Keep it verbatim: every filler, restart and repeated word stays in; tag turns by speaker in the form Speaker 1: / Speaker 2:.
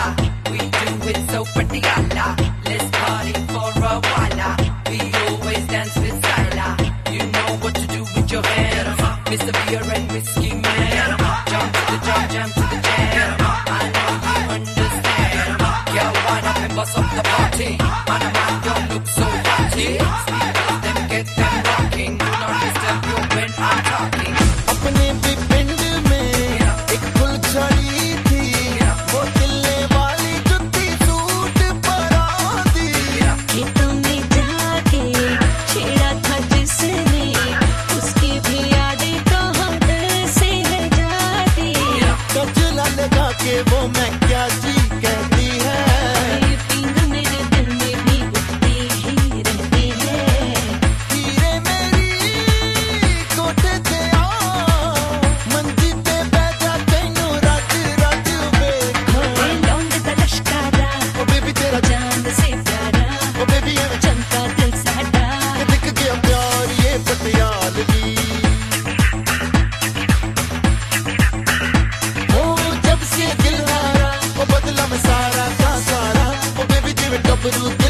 Speaker 1: wala. We do it so patiala. Let's party for a while. We always dance with style. You know what to do with your hands, Mister Beer and Whiskey Man. Jump to the jump, jump to the jam. I know you understand. Girl, wind up and bust up the party. Man, man, don't look so haughty. Speakers, them get them rocking. Do not disturb you when I'm talking.
Speaker 2: अपने भी पिंड में एक फुलझड़ी थी, वो दिलने वाली जुत्ती सूट परा दी।
Speaker 3: खेतों में जाके छेड़ा था जिसने, उसकी भी यादें तो हम से है जाती।
Speaker 2: गजला लगा के वो मैं क्या जी कहती है,
Speaker 3: ये पिंग मेरे दिल में भी उठती ही रहती है।
Speaker 2: हीरे मेरी कोठे ते आ, मंजी ते बैठा तैनू रात रात वेखा।
Speaker 3: ए लौंड दा लश्कारा,
Speaker 2: ओ बेबी तेरा
Speaker 3: चांद से प्यारा,
Speaker 2: ओ बेबी एवें
Speaker 3: चमका दिल साडा।
Speaker 2: के दिख गया प्यार ये पटियालवी। ओ जब से दिल हारा, ओ बदला मैं सारा का सारा, ओ बेबी जिवें गबरू